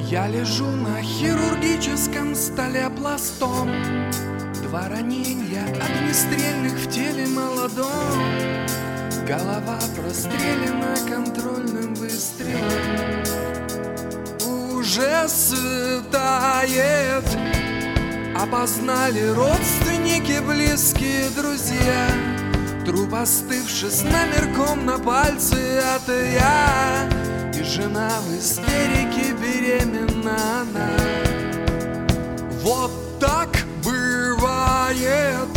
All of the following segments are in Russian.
Я лежу на хирургическом столе пластом. 2 ранения, огнестрельных в теле молодом. Голова прострелена контрольным выстрелом. Уже светает. Опознали родственники, близкие друзья. Труп остывший с номерком на пальце, это я. И жена в истерике, беременна она. Вот так бывает.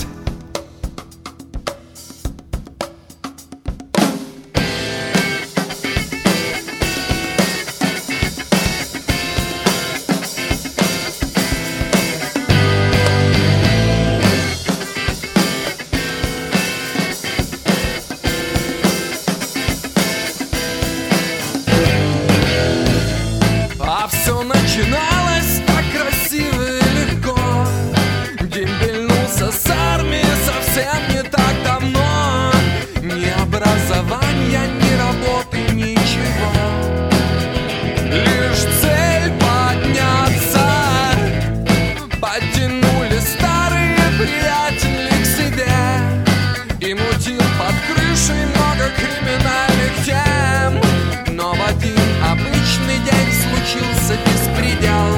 Все начиналось так красиво и легко. Дембельнулся с армии совсем не так давно. Ни образования, ни работы, ничего. Лишь цель подняться. Подтянули старые приятели к себе. И мутил под крышей много криминальных тем. Но в один обычный день случился беспредел.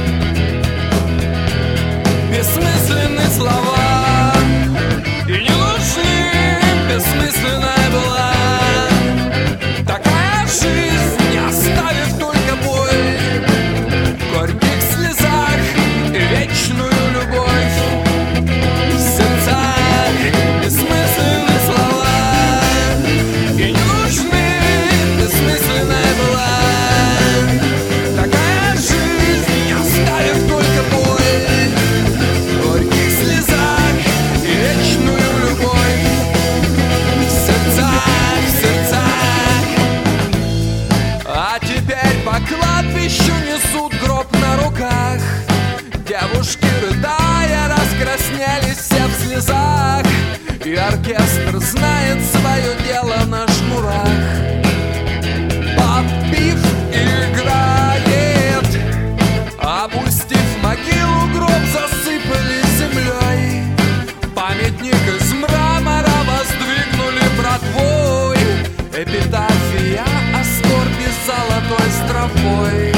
Бессмысленные слова и не нужны, бессмысленная была такая жизнь, оставив только боль в горьких слезах и вечную любовь в сердцах. Бессмысленные слова и не нужны, бессмысленная была такая жизнь, оставив только боль в горьких слезах и вечную любовь в сердцах, в сердцах. А теперь по кладбищу несут гроб на руках. Девушки, рыдая, раскраснелись все в слезах. И оркестр знает свое дело на шнурах. Подпив играет. Опустив могилу, гроб засыпали землей. Памятник из мрамора воздвигнули братвой. Эпитафия о скорби золотой строфой.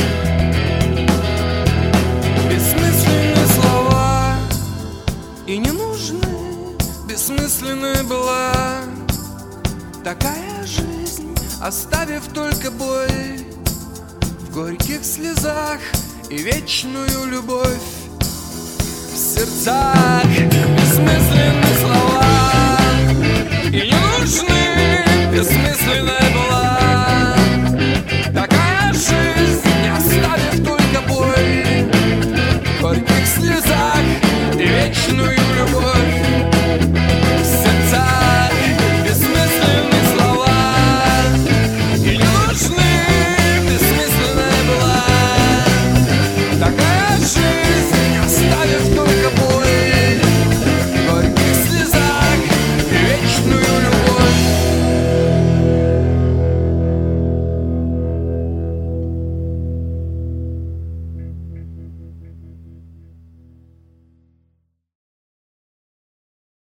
Бессмысленные слова и не нужны, бессмысленная была такая жизнь, оставив только боль в горьких слезах и вечную любовь в сердцах. Бессмысленно